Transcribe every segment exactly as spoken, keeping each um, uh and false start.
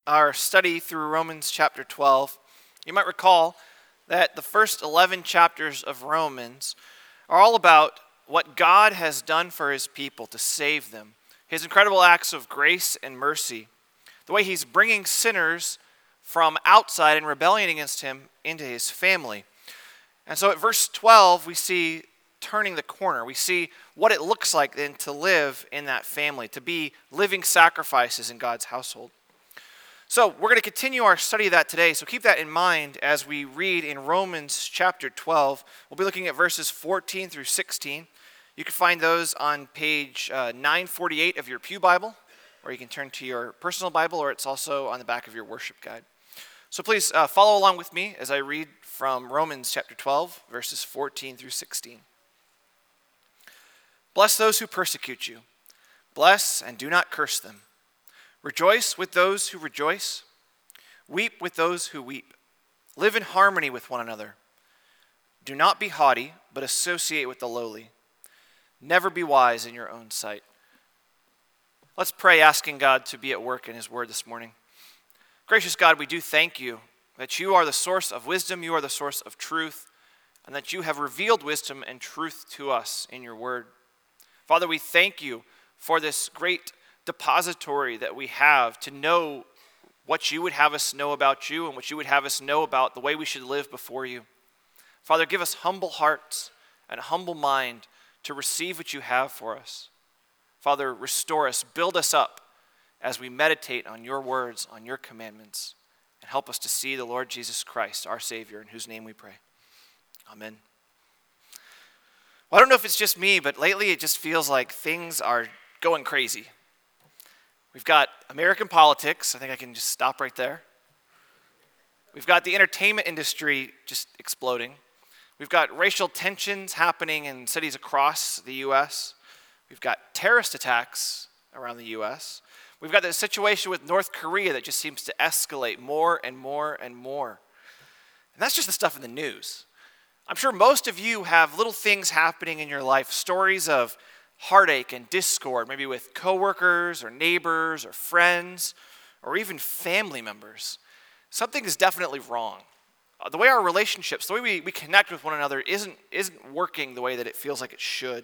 our study through Romans chapter twelve, you might recall that the first eleven chapters of Romans are all about what God has done for his people to save them, his incredible acts of grace and mercy, the way he's bringing sinners from outside and rebellion against him into his family. And so at verse twelve, we see turning the corner. We see what it looks like then to live in that family, to be living sacrifices in God's household. So we're going to continue our study of that today, so keep that in mind as we read in Romans chapter twelve. We'll be looking at verses fourteen through sixteen. You can find those on page uh, nine forty-eight of your Pew Bible, or you can turn to your personal Bible, or it's also on the back of your worship guide. So please uh, follow along with me as I read from Romans chapter twelve, verses fourteen through sixteen. Bless those who persecute you. Bless and do not curse them. Rejoice with those who rejoice. Weep with those who weep. Live in harmony with one another. Do not be haughty, but associate with the lowly. Never be wise in your own sight. Let's pray, asking God to be at work in his word this morning. Gracious God, we do thank you that you are the source of wisdom, you are the source of truth, and that you have revealed wisdom and truth to us in your word. Father, we thank you for this great depository that we have to know what you would have us know about you and what you would have us know about the way we should live before you. Father, give us humble hearts and a humble mind to receive what you have for us. Father, restore us, build us up as we meditate on your words, on your commandments, and help us to see the Lord Jesus Christ, our Savior, in whose name we pray. Amen. Well, I don't know if it's just me, but lately it just feels like things are going crazy. We've got American politics. I think I can just stop right there. We've got the entertainment industry just exploding. We've got racial tensions happening in cities across the U S. We've got terrorist attacks around the U S. We've got the situation with North Korea that just seems to escalate more and more and more. And that's just the stuff in the news. I'm sure most of you have little things happening in your life, stories of heartache and discord, maybe with coworkers or neighbors or friends or even family members. Something is definitely wrong. Uh, the way our relationships, the way we, we connect with one another isn't, isn't working the way that it feels like it should.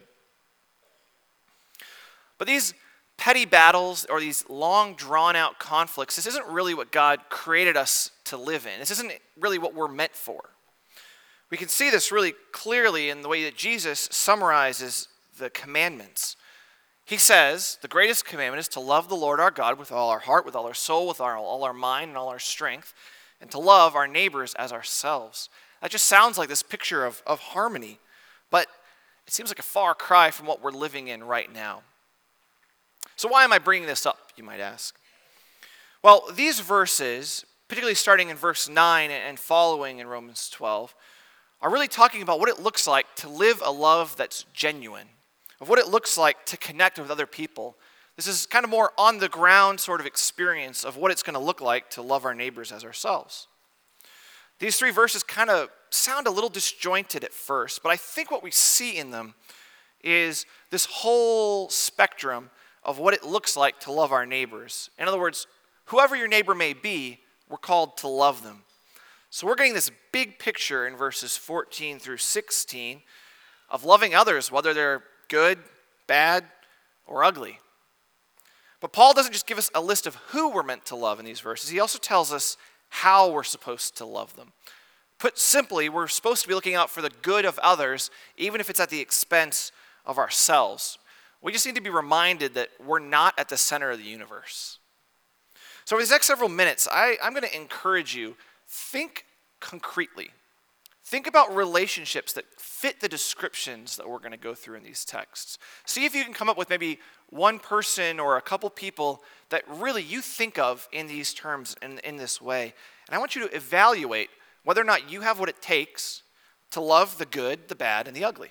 But these petty battles or these long drawn-out conflicts, this isn't really what God created us to live in. This isn't really what we're meant for. We can see this really clearly in the way that Jesus summarizes the commandments. He says, the greatest commandment is to love the Lord our God with all our heart, with all our soul, with our, all our mind, and all our strength, and to love our neighbors as ourselves. That just sounds like this picture of, of harmony, but it seems like a far cry from what we're living in right now. So why am I bringing this up, you might ask? Well, these verses, particularly starting in verse nine and following in Romans twelve, are really talking about what it looks like to live a love that's genuine, of what it looks like to connect with other people. This is kind of more on-the-ground sort of experience of what it's going to look like to love our neighbors as ourselves. These three verses kind of sound a little disjointed at first, but I think what we see in them is this whole spectrum of what it looks like to love our neighbors. In other words, whoever your neighbor may be, we're called to love them. So we're getting this big picture in verses fourteen through sixteen of loving others, whether they're good, bad, or ugly. But Paul doesn't just give us a list of who we're meant to love in these verses. He also tells us how we're supposed to love them. Put simply, we're supposed to be looking out for the good of others, even if it's at the expense of ourselves. We just need to be reminded that we're not at the center of the universe. So over these next several minutes, I, I'm going to encourage you, think concretely. Think about relationships that fit the descriptions that we're going to go through in these texts. See if you can come up with maybe one person or a couple people that really you think of in these terms and in this way. And I want you to evaluate whether or not you have what it takes to love the good, the bad, and the ugly.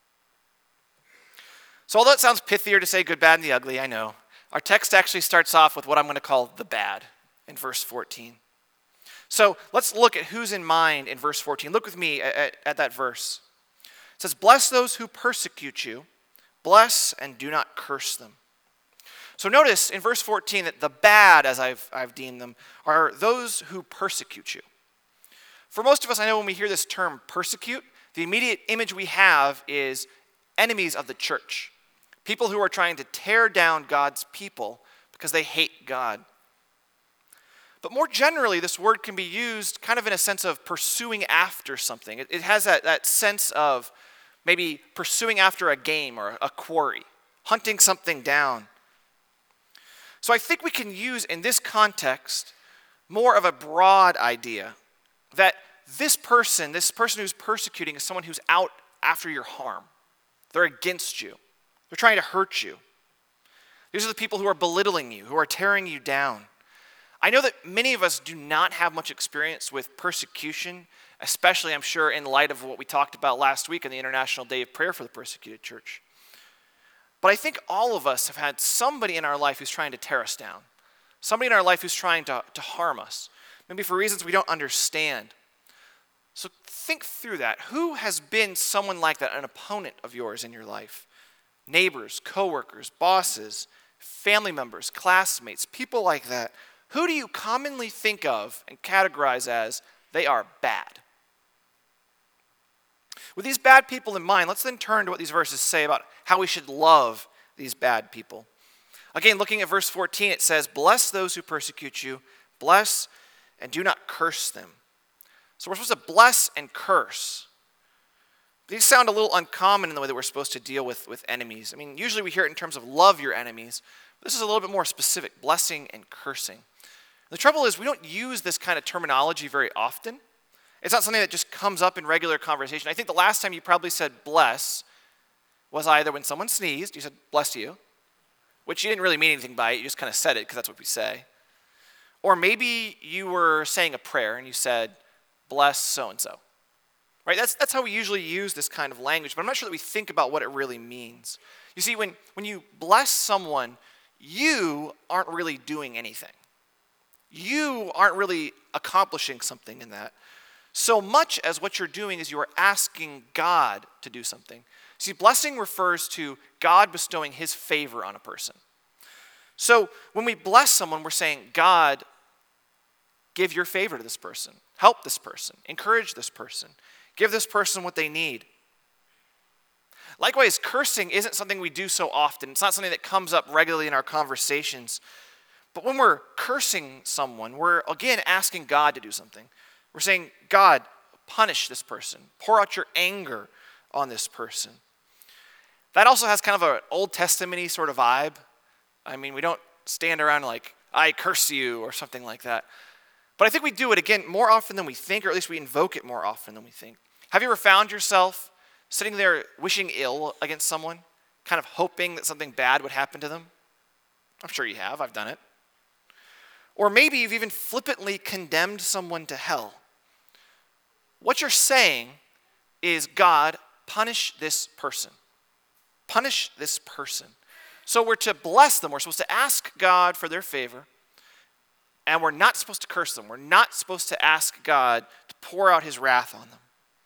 So although it sounds pithier to say good, bad, and the ugly, I know, our text actually starts off with what I'm going to call the bad in verse fourteen. So let's look at who's in mind in verse fourteen. Look with me at, at, at that verse. It says, bless those who persecute you. Bless and do not curse them. So notice in verse fourteen that the bad, as I've, I've deemed them, are those who persecute you. For most of us, I know when we hear this term persecute, the immediate image we have is enemies of the church. People who are trying to tear down God's people because they hate God. But more generally, this word can be used kind of in a sense of pursuing after something. It, it has that, that sense of maybe pursuing after a game or a quarry, hunting something down. So I think we can use in this context more of a broad idea that this person, this person who's persecuting is someone who's out after your harm. They're against you. They're trying to hurt you. These are the people who are belittling you, who are tearing you down. I know that many of us do not have much experience with persecution, especially, I'm sure, in light of what we talked about last week on the International Day of Prayer for the Persecuted Church. But I think all of us have had somebody in our life who's trying to tear us down. Somebody in our life who's trying to, to harm us. Maybe for reasons we don't understand. So think through that. Who has been someone like that, an opponent of yours in your life? Neighbors, coworkers, bosses, family members, classmates, people like that. Who do you commonly think of and categorize as they are bad? With these bad people in mind, let's then turn to what these verses say about how we should love these bad people. Again, looking at verse fourteen, it says, "Bless those who persecute you, bless and do not curse them." So we're supposed to bless and curse. These sound a little uncommon in the way that we're supposed to deal with, with enemies. I mean, usually we hear it in terms of love your enemies. But this is a little bit more specific, blessing and cursing. The trouble is we don't use this kind of terminology very often. It's not something that just comes up in regular conversation. I think the last time you probably said bless was either when someone sneezed, you said bless you, which you didn't really mean anything by it, you just kind of said it because that's what we say. Or maybe you were saying a prayer and you said bless so-and-so. Right? That's, that's how we usually use this kind of language, but I'm not sure that we think about what it really means. You see, when, when you bless someone, you aren't really doing anything. You aren't really accomplishing something in that. So much as what you're doing is you are asking God to do something. See, blessing refers to God bestowing his favor on a person. So when we bless someone, we're saying, God, give your favor to this person. Help this person. Encourage this person. Give this person what they need. Likewise, cursing isn't something we do so often. It's not something that comes up regularly in our conversations. But when we're cursing someone, we're again asking God to do something. We're saying, God, punish this person. Pour out your anger on this person. That also has kind of an Old Testament-y sort of vibe. I mean, we don't stand around like, I curse you or something like that. But I think we do it, again, more often than we think, or at least we invoke it more often than we think. Have you ever found yourself sitting there wishing ill against someone, kind of hoping that something bad would happen to them? I'm sure you have. I've done it. Or maybe you've even flippantly condemned someone to hell. What you're saying is, God, punish this person. Punish this person. So we're to bless them. We're supposed to ask God for their favor. And we're not supposed to curse them. We're not supposed to ask God to pour out his wrath on them.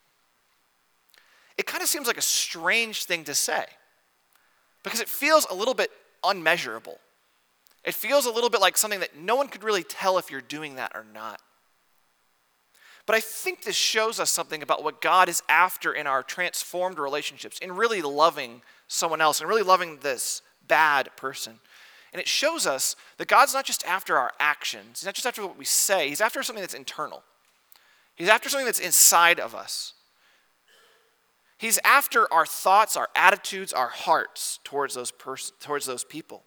It kind of seems like a strange thing to say because it feels a little bit unmeasurable. It feels a little bit like something that no one could really tell if you're doing that or not. But I think this shows us something about what God is after in our transformed relationships, in really loving someone else and really loving this bad person. And it shows us that God's not just after our actions. He's not just after what we say. He's after something that's internal. He's after something that's inside of us. He's after our thoughts, our attitudes, our hearts towards those pers- towards those people.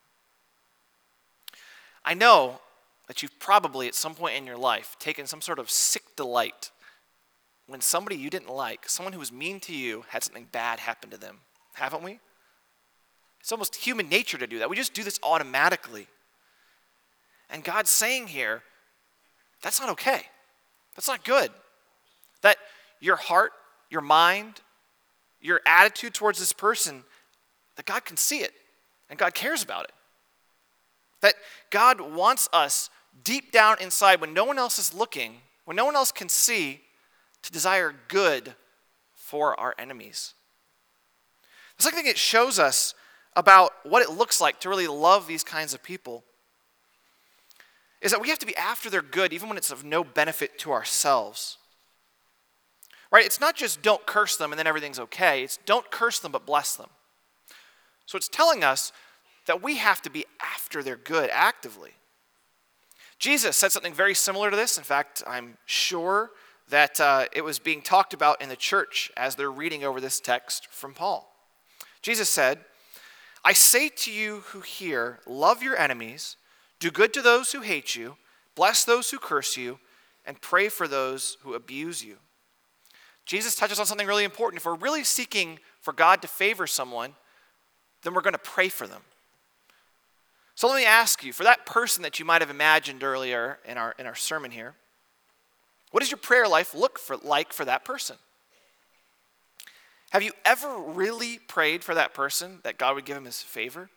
I know that you've probably at some point in your life taken some sort of sick delight when somebody you didn't like, someone who was mean to you, had something bad happen to them. Haven't we? It's almost human nature to do that. We just do this automatically. And God's saying here, that's not okay. That's not good. That your heart, your mind, your attitude towards this person, that God can see it and God cares about it. That God wants us deep down inside when no one else is looking, when no one else can see, to desire good for our enemies. The second thing it shows us about what it looks like to really love these kinds of people is that we have to be after their good even when it's of no benefit to ourselves. Right? It's not just don't curse them and then everything's okay. It's don't curse them but bless them. So it's telling us that we have to be after their good actively. Jesus said something very similar to this. In fact, I'm sure that uh, it was being talked about in the church as they're reading over this text from Paul. Jesus said, I say to you who hear, love your enemies, do good to those who hate you, bless those who curse you, and pray for those who abuse you. Jesus touches on something really important. If we're really seeking for God to favor someone, then we're going to pray for them. So let me ask you, for that person that you might have imagined earlier in our, in our sermon here, what does your prayer life look for, like for that person? Have you ever really prayed for that person that God would give him his favor?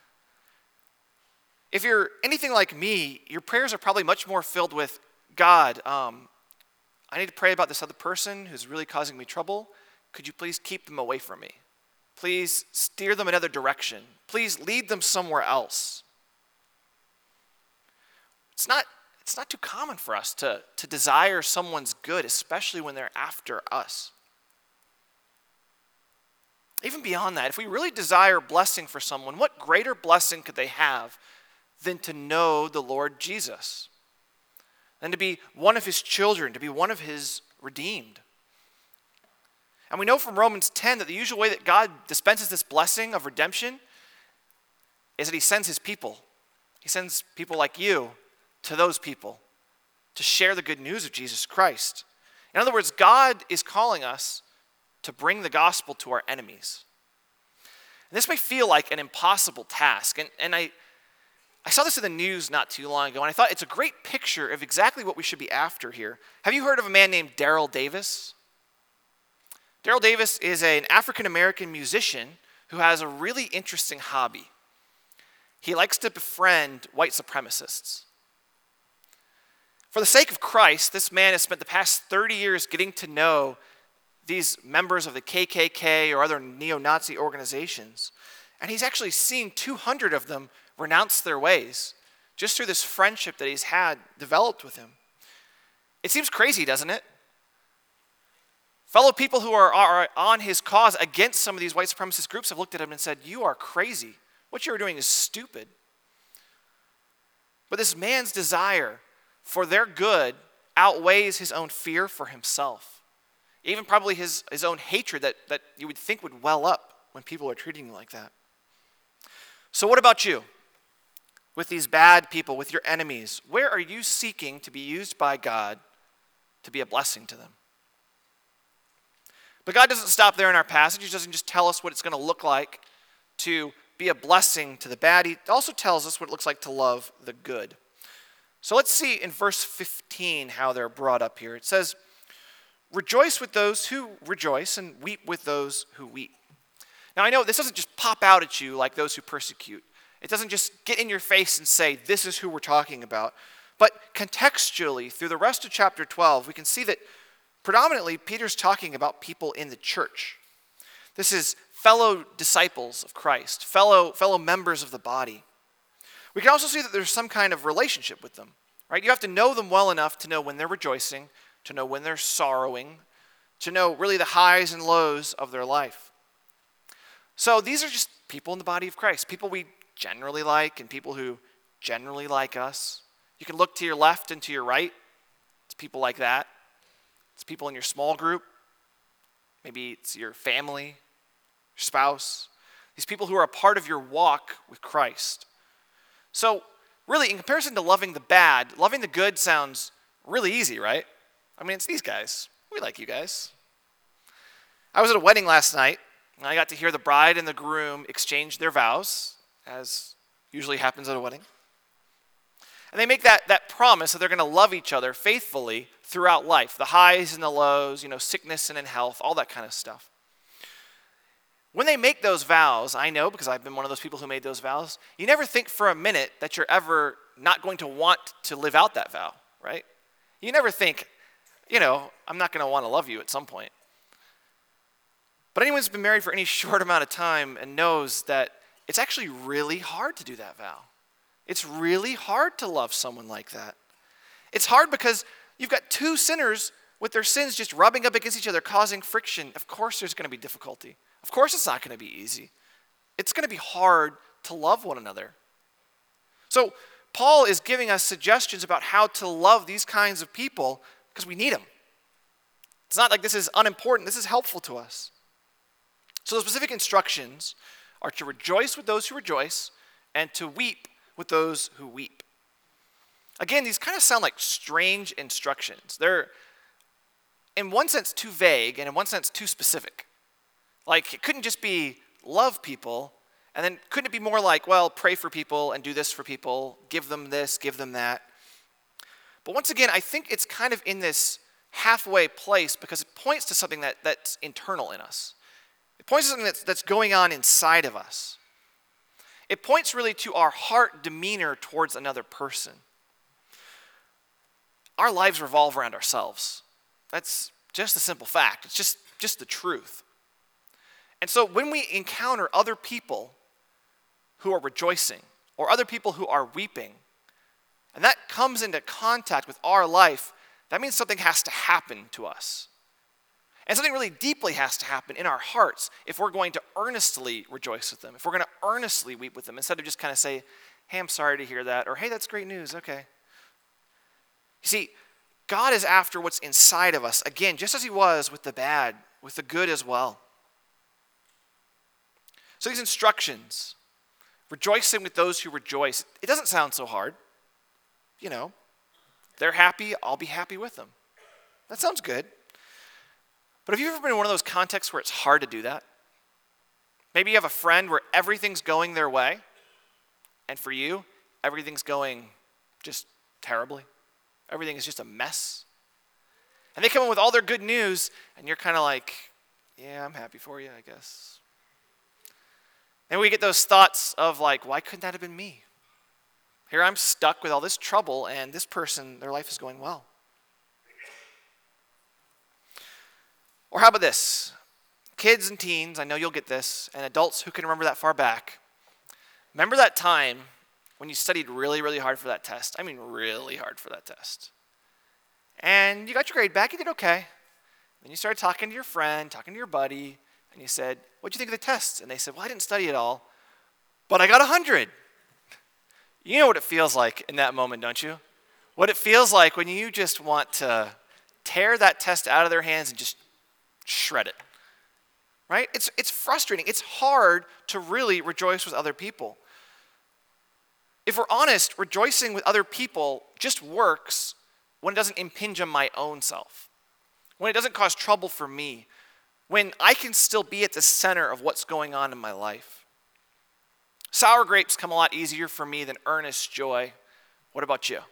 If you're anything like me, your prayers are probably much more filled with, God, um, I need to pray about this other person who's really causing me trouble. Could you please keep them away from me? Please steer them another direction. Please lead them somewhere else. It's not, it's not too common for us to, to desire someone's good, especially when they're after us. Even beyond that, if we really desire blessing for someone, what greater blessing could they have than to know the Lord Jesus? Than to be one of his children, to be one of his redeemed. And we know from Romans ten that the usual way that God dispenses this blessing of redemption is that he sends his people. He sends people like you to those people to share the good news of Jesus Christ. In other words, God is calling us to bring the gospel to our enemies. And this may feel like an impossible task. And, and I, I saw this in the news not too long ago, and I thought it's a great picture of exactly what we should be after here. Have you heard of a man named Daryl Davis? Daryl Davis is an African-American musician who has a really interesting hobby. He likes to befriend white supremacists. For the sake of Christ, this man has spent the past thirty years getting to know these members of the K K K or other neo-Nazi organizations. And he's actually seen two hundred of them renounce their ways just through this friendship that he's had developed with him. It seems crazy, doesn't it? Fellow people who are, are on his cause against some of these white supremacist groups have looked at him and said, you are crazy. What you're doing is stupid. But this man's desire for their good outweighs his own fear for himself. Even probably his, his own hatred that, that you would think would well up when people are treating you like that. So what about you? With these bad people, with your enemies, where are you seeking to be used by God to be a blessing to them? But God doesn't stop there in our passage. He doesn't just tell us what it's going to look like to be a blessing to the bad. He also tells us what it looks like to love the good. So let's see in verse fifteen how they're brought up here. It says, rejoice with those who rejoice and weep with those who weep. Now I know this doesn't just pop out at you like those who persecute. It doesn't just get in your face and say, this is who we're talking about. But contextually, through the rest of chapter twelve, we can see that predominantly Peter's talking about people in the church. This is fellow disciples of Christ, fellow, fellow members of the body. We can also see that there's some kind of relationship with them, right? You have to know them well enough to know when they're rejoicing, to know when they're sorrowing, to know really the highs and lows of their life. So these are just people in the body of Christ, people we generally like and people who generally like us. You can look to your left and to your right. It's people like that. It's people in your small group. Maybe it's your family, your spouse. These people who are a part of your walk with Christ. So really, in comparison to loving the bad, loving the good sounds really easy, right? I mean, it's these guys. We like you guys. I was at a wedding last night, and I got to hear the bride and the groom exchange their vows, as usually happens at a wedding. And they make that, that promise that they're going to love each other faithfully throughout life, the highs and the lows, you know, sickness and in health, all that kind of stuff. When they make those vows, I know because I've been one of those people who made those vows, you never think for a minute that you're ever not going to want to live out that vow, right? You never think, you know, I'm not going to want to love you at some point. But anyone who's been married for any short amount of time and knows that it's actually really hard to do that, Val. It's really hard to love someone like that. It's hard because you've got two sinners with their sins just rubbing up against each other, causing friction. Of course there's going to be difficulty. Of course it's not going to be easy. It's going to be hard to love one another. So Paul is giving us suggestions about how to love these kinds of people because we need them. It's not like this is unimportant. This is helpful to us. So the specific instructions are to rejoice with those who rejoice and to weep with those who weep. Again, these kind of sound like strange instructions. They're, in one sense, too vague, and in one sense, too specific. Like, it couldn't just be love people, and then couldn't it be more like, well, pray for people and do this for people, give them this, give them that. But once again, I think it's kind of in this halfway place because it points to something that, that's internal in us. It points to something that's, that's going on inside of us. It points really to our heart demeanor towards another person. Our lives revolve around ourselves. That's just a simple fact. It's just, just the truth. And so when we encounter other people who are rejoicing or other people who are weeping, and that comes into contact with our life, that means something has to happen to us. And something really deeply has to happen in our hearts if we're going to earnestly rejoice with them, if we're going to earnestly weep with them, instead of just kind of say, hey, I'm sorry to hear that, or hey, that's great news, okay. You see, God is after what's inside of us, again, just as he was with the bad, with the good as well. So these instructions, rejoicing with those who rejoice, it doesn't sound so hard. You know, they're happy, I'll be happy with them. That sounds good. But have you ever been in one of those contexts where it's hard to do that? Maybe you have a friend where everything's going their way, and for you, everything's going just terribly. Everything is just a mess. And they come in with all their good news, and you're kind of like, yeah, I'm happy for you, I guess. And we get those thoughts of like, why couldn't that have been me? Here I'm stuck with all this trouble, and this person, their life is going well. Or how about this? Kids and teens, I know you'll get this, and adults who can remember that far back. Remember that time when you studied really, really hard for that test? I mean really hard for that test. And you got your grade back, you did okay. Then you started talking to your friend, talking to your buddy, and you said, what'd you think of the test? And they said, well, I didn't study at all, but I got one hundred. You know what it feels like in that moment, don't you? What it feels like when you just want to tear that test out of their hands and just shred it, right? It's, it's frustrating. It's hard to really rejoice with other people. If we're honest, rejoicing with other people just works when it doesn't impinge on my own self, when it doesn't cause trouble for me, when I can still be at the center of what's going on in my life. Sour grapes come a lot easier for me than earnest joy. What about you?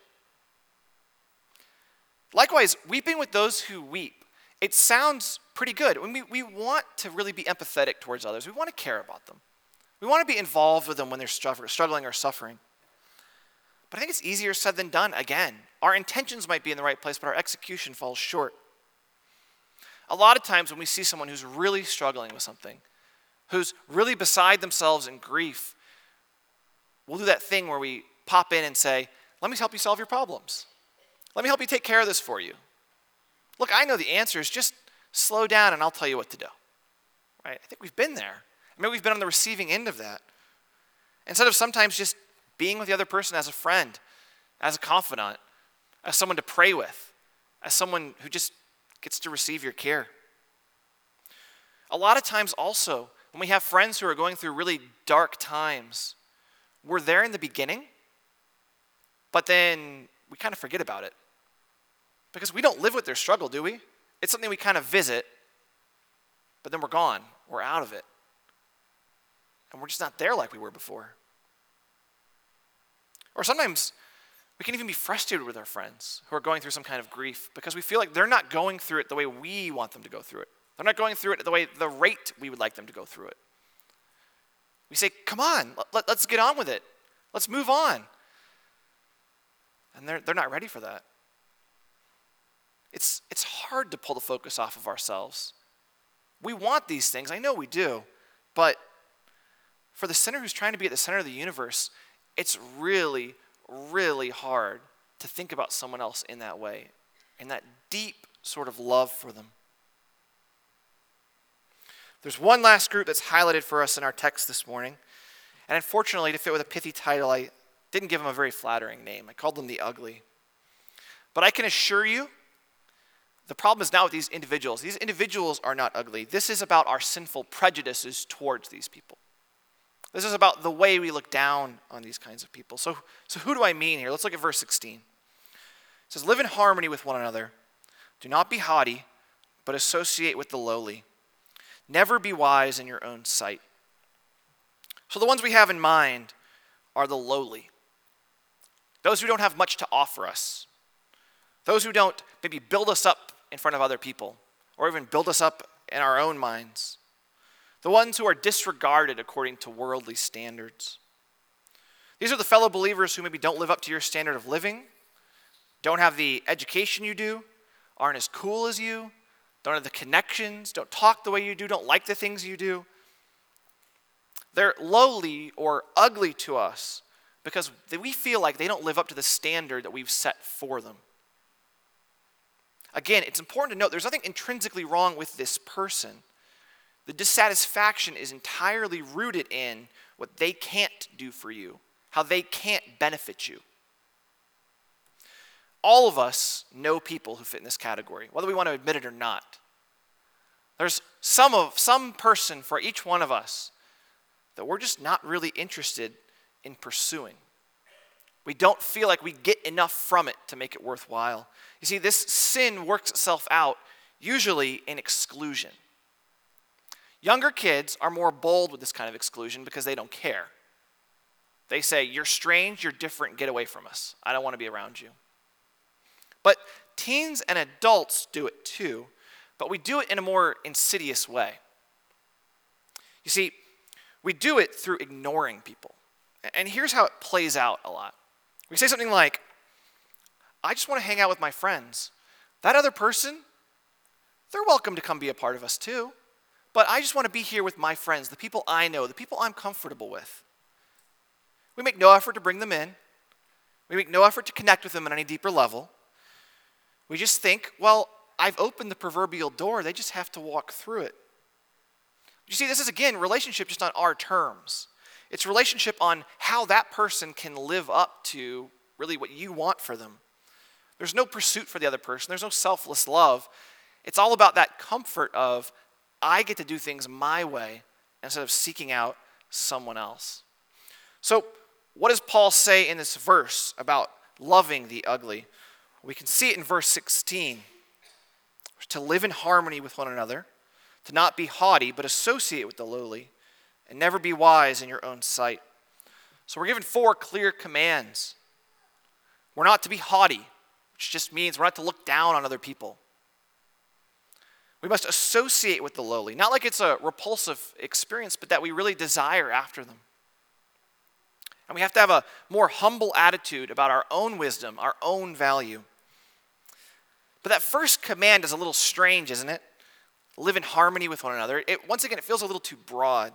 Likewise, weeping with those who weep. It sounds pretty good. When we, we want to really be empathetic towards others. We want to care about them. We want to be involved with them when they're struggling or suffering. But I think it's easier said than done. Again, our intentions might be in the right place, but our execution falls short. A lot of times when we see someone who's really struggling with something, who's really beside themselves in grief, we'll do that thing where we pop in and say, let me help you solve your problems. Let me help you take care of this for you. Look, I know the answers. Just slow down and I'll tell you what to do. Right? I think we've been there. Maybe we've been on the receiving end of that. Instead of sometimes just being with the other person as a friend, as a confidant, as someone to pray with, as someone who just gets to receive your care. A lot of times also, when we have friends who are going through really dark times, we're there in the beginning, but then we kind of forget about it. Because we don't live with their struggle, do we? It's something we kind of visit, but then we're gone. We're out of it. And we're just not there like we were before. Or sometimes we can even be frustrated with our friends who are going through some kind of grief because we feel like they're not going through it the way we want them to go through it. They're not going through it the way, the rate we would like them to go through it. We say, come on, let, let's get on with it. Let's move on. And they're, they're not ready for that. It's, it's hard to pull the focus off of ourselves. We want these things, I know we do, but for the sinner who's trying to be at the center of the universe, it's really, really hard to think about someone else in that way, in that deep sort of love for them. There's one last group that's highlighted for us in our text this morning. And unfortunately, to fit with a pithy title, I didn't give them a very flattering name. I called them the ugly. But I can assure you, the problem is not with these individuals. These individuals are not ugly. This is about our sinful prejudices towards these people. This is about the way we look down on these kinds of people. So, so who do I mean here? Let's look at verse sixteen. It says, live in harmony with one another. Do not be haughty, but associate with the lowly. Never be wise in your own sight. So the ones we have in mind are the lowly. Those who don't have much to offer us. Those who don't maybe build us up in front of other people, or even build us up in our own minds. The ones who are disregarded according to worldly standards. These are the fellow believers who maybe don't live up to your standard of living, don't have the education you do, aren't as cool as you, don't have the connections, don't talk the way you do, don't like the things you do. They're lowly or ugly to us because we feel like they don't live up to the standard that we've set for them. Again, it's important to note there's nothing intrinsically wrong with this person. The dissatisfaction is entirely rooted in what they can't do for you, how they can't benefit you. All of us know people who fit in this category, whether we want to admit it or not. There's some of some person for each one of us that we're just not really interested in pursuing. We don't feel like we get enough from it to make it worthwhile. You see, this sin works itself out usually in exclusion. Younger kids are more bold with this kind of exclusion because they don't care. They say, you're strange, you're different, get away from us. I don't want to be around you. But teens and adults do it too, but we do it in a more insidious way. You see, we do it through ignoring people. And here's how it plays out a lot. We say something like, I just want to hang out with my friends. That other person, they're welcome to come be a part of us too. But I just want to be here with my friends, the people I know, the people I'm comfortable with. We make no effort to bring them in. We make no effort to connect with them on any deeper level. We just think, well, I've opened the proverbial door. They just have to walk through it. You see, this is, again, relationship just on our terms. It's relationship on how that person can live up to really what you want for them. There's no pursuit for the other person. There's no selfless love. It's all about that comfort of, I get to do things my way instead of seeking out someone else. So what does Paul say in this verse about loving the ugly? We can see it in verse sixteen. To live in harmony with one another, to not be haughty, but associate with the lowly, and never be wise in your own sight. So we're given four clear commands. We're not to be haughty, which just means we're not to look down on other people. We must associate with the lowly, not like it's a repulsive experience, but that we really desire after them. And we have to have a more humble attitude about our own wisdom, our own value. But that first command is a little strange, isn't it? Live in harmony with one another. It, once again, it feels a little too broad.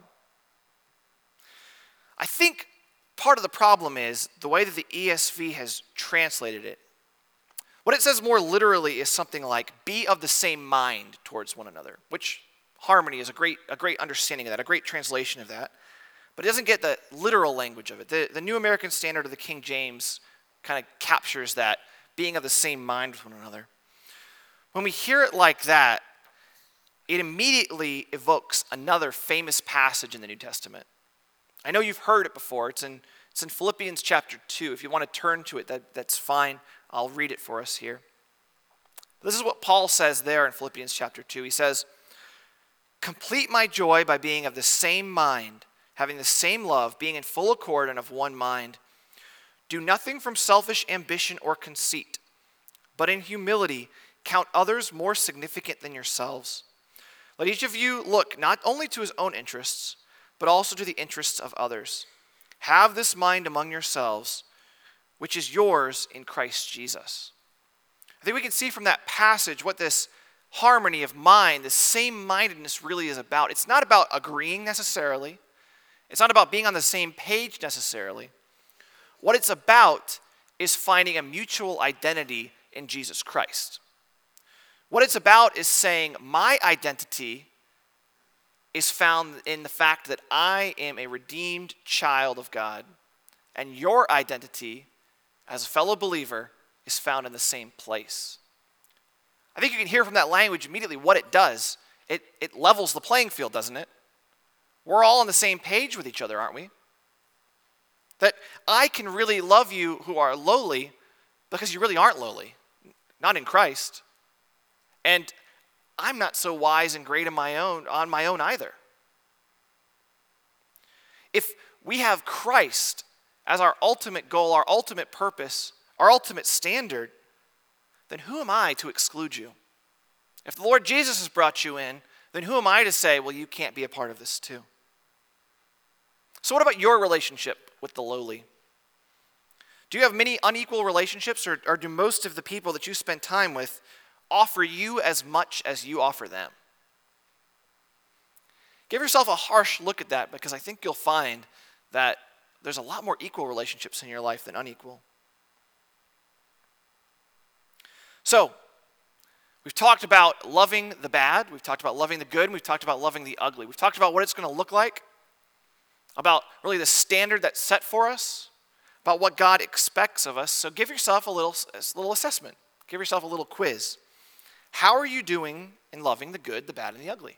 I think part of the problem is the way that the E S V has translated it. What it says more literally is something like, be of the same mind towards one another, which harmony is a great, a great understanding of that, a great translation of that. But it doesn't get the literal language of it. The, the New American Standard of the King James kind of captures that, being of the same mind with one another. When we hear it like that, it immediately evokes another famous passage in the New Testament. I know you've heard it before. It's in, it's in Philippians chapter two. If you want to turn to it, that, that's fine. I'll read it for us here. This is what Paul says there in Philippians chapter two. He says, complete my joy by being of the same mind, having the same love, being in full accord and of one mind. Do nothing from selfish ambition or conceit, but in humility count others more significant than yourselves. Let each of you look not only to his own interests, but also to the interests of others. Have this mind among yourselves, which is yours in Christ Jesus. I think we can see from that passage what this harmony of mind, this same-mindedness really is about. It's not about agreeing necessarily. It's not about being on the same page necessarily. What it's about is finding a mutual identity in Jesus Christ. What it's about is saying my identity is found in the fact that I am a redeemed child of God, and your identity as a fellow believer is found in the same place. I think you can hear from that language immediately what it does. It, it levels the playing field, doesn't it? We're all on the same page with each other, aren't we? That I can really love you who are lowly because you really aren't lowly, not in Christ. And I'm not so wise and great in my own, on my own either. If we have Christ as our ultimate goal, our ultimate purpose, our ultimate standard, then who am I to exclude you? If the Lord Jesus has brought you in, then who am I to say, well, you can't be a part of this too? So what about your relationship with the lowly? Do you have many unequal relationships, or, or do most of the people that you spend time with offer you as much as you offer them? Give yourself a harsh look at that, because I think you'll find that there's a lot more equal relationships in your life than unequal. So, we've talked about loving the bad, we've talked about loving the good, and we've talked about loving the ugly. We've talked about what it's going to look like, about really the standard that's set for us, about what God expects of us. So give yourself a little, a little assessment. Give yourself a little quiz. How are you doing in loving the good, the bad, and the ugly?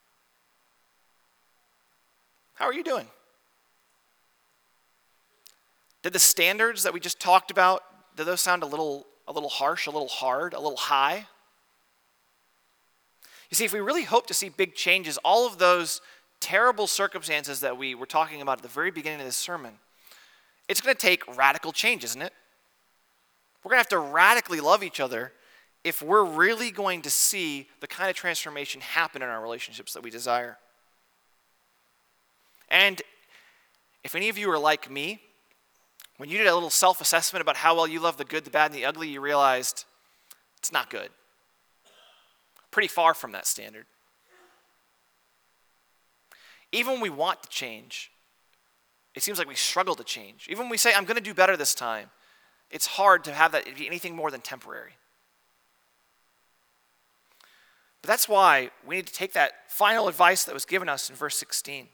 How are you doing? Did the standards that we just talked about, did those sound a little, a little harsh, a little hard, a little high? You see, if we really hope to see big changes, all of those terrible circumstances that we were talking about at the very beginning of this sermon, it's going to take radical change, isn't it? We're going to have to radically love each other if we're really going to see the kind of transformation happen in our relationships that we desire. And if any of you are like me, when you did a little self-assessment about how well you love the good, the bad, and the ugly, you realized it's not good. Pretty far from that standard. Even when we want to change, it seems like we struggle to change. Even when we say, I'm going to do better this time, it's hard to have that be anything more than temporary. But that's why we need to take that final advice that was given us in verse sixteen.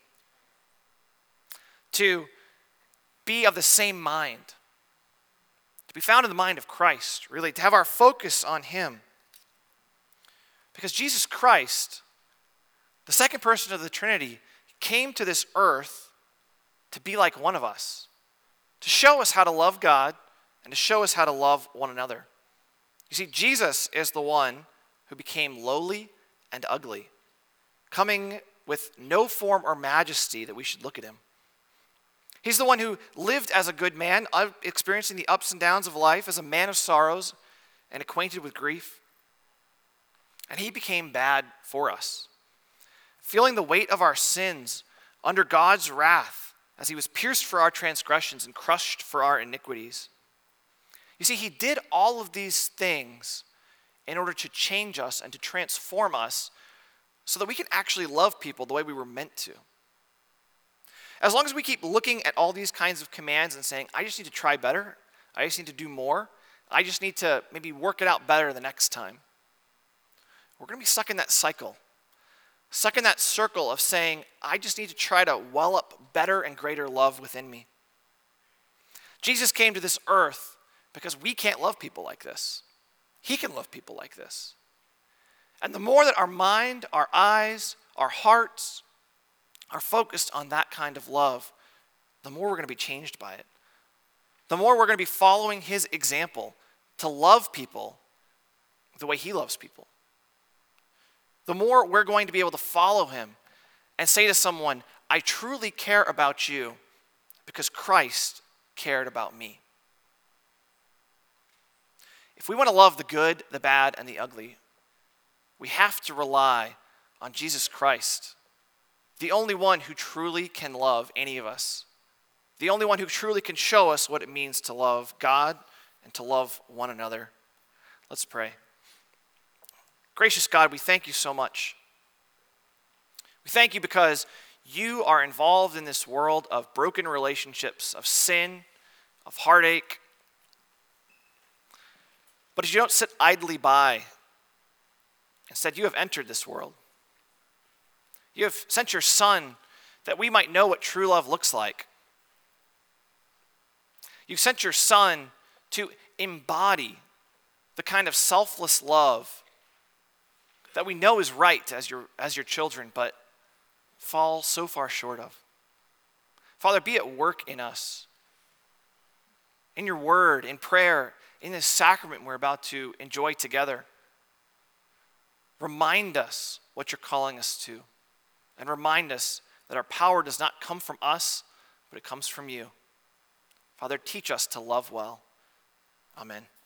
To be of the same mind. To be found in the mind of Christ, really, to have our focus on Him. Because Jesus Christ, the second person of the Trinity, came to this earth to be like one of us, to show us how to love God and to show us how to love one another. You see, Jesus is the one who became lowly and ugly, coming with no form or majesty that we should look at him. He's the one who lived as a good man, experiencing the ups and downs of life as a man of sorrows and acquainted with grief. And he became bad for us, feeling the weight of our sins under God's wrath as he was pierced for our transgressions and crushed for our iniquities. You see, he did all of these things in order to change us and to transform us so that we can actually love people the way we were meant to. As long as we keep looking at all these kinds of commands and saying, I just need to try better, I just need to do more, I just need to maybe work it out better the next time, we're going to be stuck in that cycle. Stuck in that circle of saying, I just need to try to well up better and greater love within me. Jesus came to this earth because we can't love people like this. He can love people like this. And the more that our mind, our eyes, our hearts are focused on that kind of love, the more we're going to be changed by it. The more we're going to be following his example to love people the way he loves people. The more we're going to be able to follow him and say to someone, I truly care about you because Christ cared about me. If we want to love the good, the bad, and the ugly, we have to rely on Jesus Christ, the only one who truly can love any of us, the only one who truly can show us what it means to love God and to love one another. Let's pray. Gracious God, we thank you so much. We thank you because you are involved in this world of broken relationships, of sin, of heartache. But you don't sit idly by. Instead, you have entered this world. You have sent your Son that we might know what true love looks like. You sent your Son to embody the kind of selfless love that we know is right as your, as your children, but fall so far short of. Father, be at work in us, in your word, in prayer, in this sacrament we're about to enjoy together. Remind us what you're calling us to, and remind us that our power does not come from us, but it comes from you. Father, teach us to love well. Amen.